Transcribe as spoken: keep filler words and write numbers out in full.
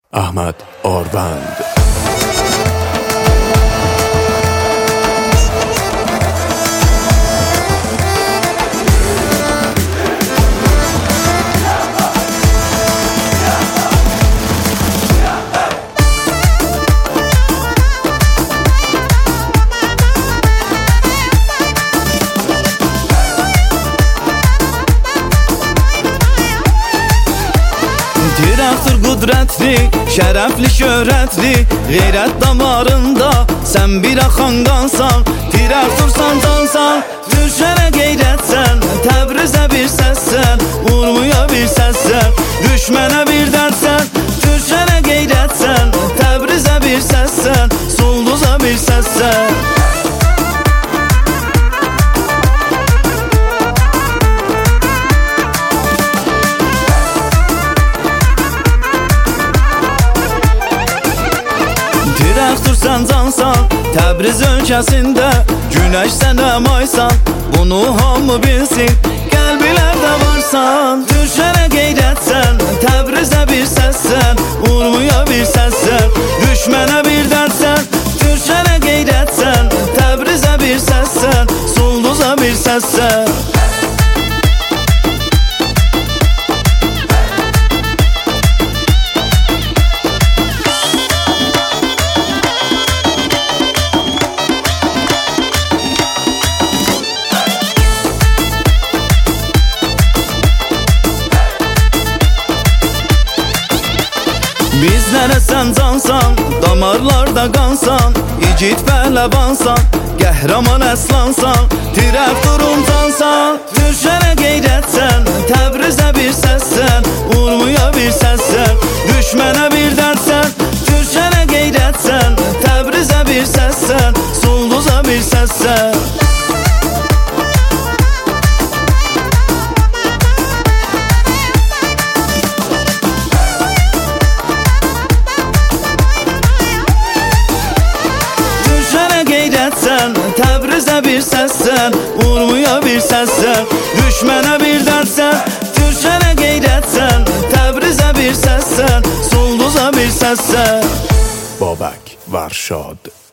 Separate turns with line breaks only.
Ahmad Orvand.
Tirafdır qudrətli, şərəfli, şöhrətli, qeyrət damarında sən bir axan qansan. Tirafdır sancansan, düşənə qeyrətsən, Təbrizə bir səssən, Urmuya bir səssən, düşmənə bir dərdsən. Düşənə qeyrətsən, Təbrizə bir səssən, Sulduza bir səssən. Tirafdırsan cansan, Təbriz ölkəsində, Günəş sənə maysan, bunu hamı bilsin, qəlbilərdə varsan. Düşənə qeyrətsən, Təbrizə bir səssən, Urmuya bir səssən, düşmənə bir dərdsən. Düşənə qeyrətsən, Təbrizə bir səssən, Sulduza bir səssən. Bizlərə sən cansan, damarlarda qansan, igid pəhləvansan, qəhrəman əslansan, Tirafdır untansan. Düşənə qeyrətsən, Təbrizə bir səssən, Urmuya bir səssən, düşmənə bir dərdsən. Düşənə qeyrətsən, Təbrizə bir səssən, Sulduza bir səssən. Təbrizə bir səssən, Urmuya bir səssən, düşmənə bir dərdsən. Düşənə qeyrətsən, Təbrizə bir səssən, Sulduza bir səssən.
Babak Varşad.